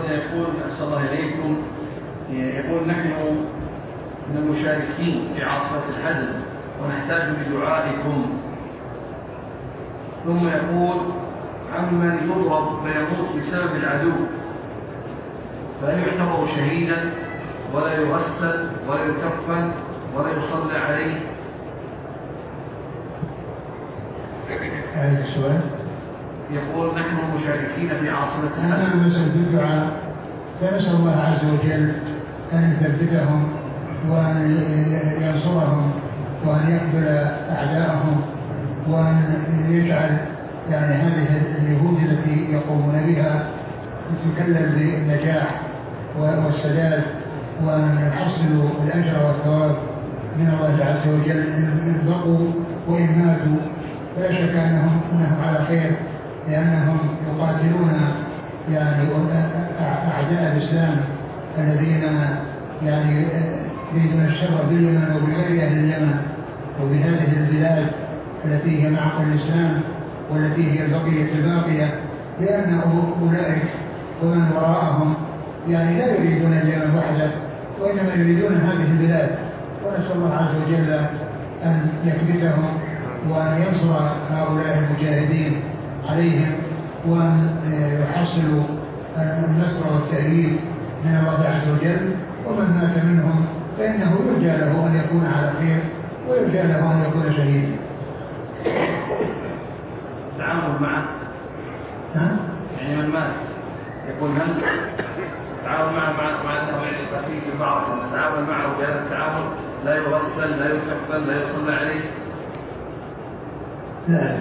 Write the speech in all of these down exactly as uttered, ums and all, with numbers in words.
هذا يقول أحسن الله إليكم، يقول نحن من المشاركين في عاصفة الحزم ونحتاج لدعائكم. ثم يقول عمن يضرب فيموت بسبب العدو فهل يعتبر شهيدا ولا يغسل ولا يكفن ولا يصلى عليه؟ هذا السؤال يقول نحن مشاركين في عاصفة الحزم. أنا نسأل الدعاء فنسأل الله عز وجل أن يثبتهم وأن ينصرهم وأن يقبل أعداءهم وأن يجعل يعني هذه الجهود التي يقومون بها تتكلم بالنجاح والسداد وأن يحصلوا الأجر والثواب من الله عز وجل إن بقوا وإن ماتوا فلا شك أنهم, أنهم على خير لأنهم يقاتلون يعني أعداء الإسلام الذين يعني يريدون الشر باليمن وبغير أهل اليمن وبهذه البلاد التي هي معقل الإسلام والتي هي البقية الباقية، لأن أولئك ومن وراءهم يعني لا يريدون اليمن وحده وإنما يريدون هذه البلاد. ونسأل الله عز وجل أن يثبتهم وأن ينصر هؤلاء المجاهدين عليهم وأن يحصلوا النصر والتأييد من الله عز وجل. ومن مات منهم فإنه يرجى له أن يكون على خير ويرجى له أن يكون شهيدا. التعامل معه ها؟ يعني من مات يقول هل التعامل معه مع مع أنه يعني قتيل في بعض نتعامل معه بهذا التعامل لا يغسل لا يكفن لا يصلى عليه؟ لا.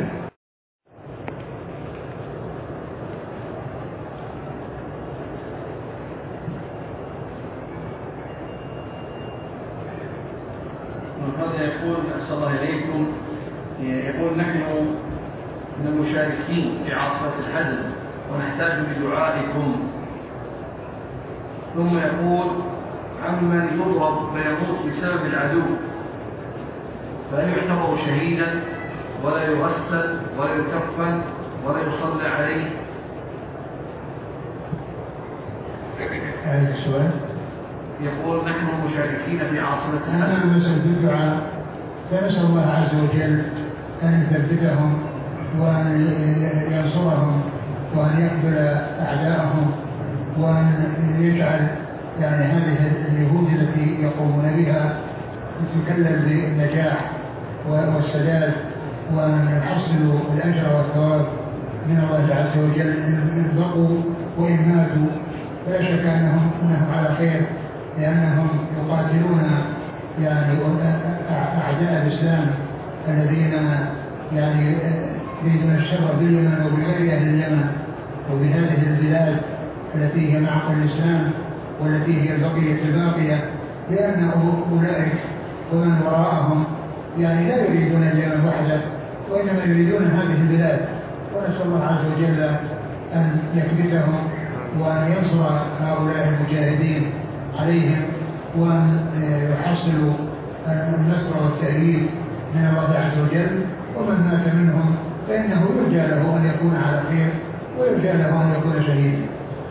هذا يقول أحسن الله إليكم، يقول نحن من المشاركين في عاصفة الحزم ونحتاج لدعائكم. ثم يقول عمن يضرب فيموت بسبب العدو فهل يعتبر شهيدا ولا يغسل ولا يكفن ولا يصلى عليه؟ هذا السؤال يقول نحن مشاركين في عاصفة الحزم. أنا نسأل الدعاء فنسأل الله عز وجل أن يثبتهم وأن ينصرهم وأن يقبل أعداءهم وأن يجعل يعني هذه الجهود التي يقومون بها تتكلم بالنجاح والسداد وأن يحصلوا الأجر والثواب من الله عز وجل إن بقوا وإن ماتوا فلا شك أنهم, أنهم على خير لأنهم يقاتلون يعني أعداء الإسلام الذين يعني يريدون الشر باليمن وبغير أهل اليمن وبهذه البلاد التي هي معقل الإسلام والتي هي البقية الباقية، لأن أولئك ومن وراءهم يعني لا يريدون اليمن وحده وإنما يريدون هذه البلاد. ونسأل الله عز وجل أن يثبتهم وأن ينصر هؤلاء المجاهدين عليهم وأن يحصلوا النصر والتأييد من الله عز وجل. ومن مات منهم فإنه يرجى له أن يكون على خير ويرجى له أن يكون شهيدا.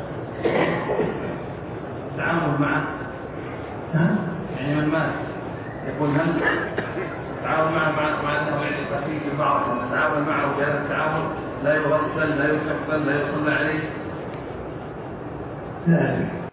التعامل معه ها؟ يعني من مات يقول هل التعامل معه مع مع أنه يعني قتيل في بعض نتعامل معه بهذا التعامل لا يغسل لا يكفن لا يصلى عليه؟ لا.